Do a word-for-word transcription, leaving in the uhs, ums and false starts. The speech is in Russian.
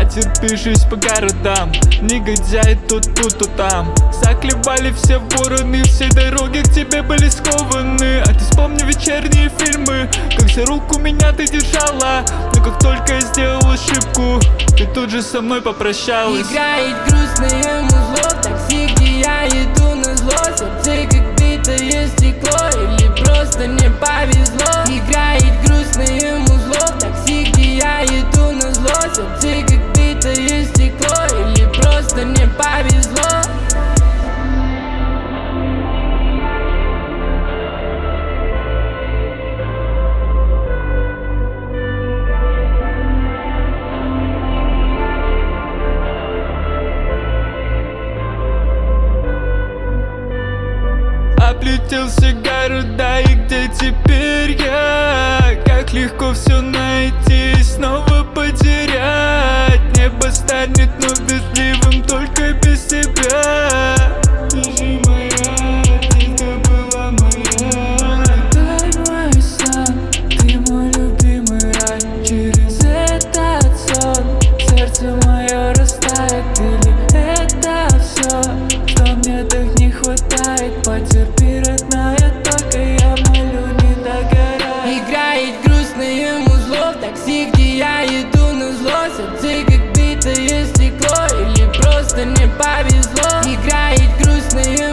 Потерпишись по городам, негодяй тут, тут, то там. Заклевали все вороны, все дороги к тебе были скованы. А ты вспомни вечерние фильмы, как за руку меня ты держала. Но как только я сделал ошибку, ты тут же со мной попрощалась. Играет грустное музло в такси, где я иду на зло. Сердце как битое стекло, или просто не повезло. Играет грустное музло в такси, где я иду на зло. Сердце как битое стекло, или просто не повезло. Облетел все города, и где теперь я? Как легко все найти и снова потерять. Небо станет вновь дождливым только без тебя. Ты же моя, ты была моя. Ты мой сон, ты мой любимый рай. Через этот сон сердце мое растает. Или это все, что мне так не хватает? Потерпи, родная, только я молю, не догорай. Играет грустное музло в такси, где я иду на зло. Сердце как битое стекло, или просто не повезло. Играет грустное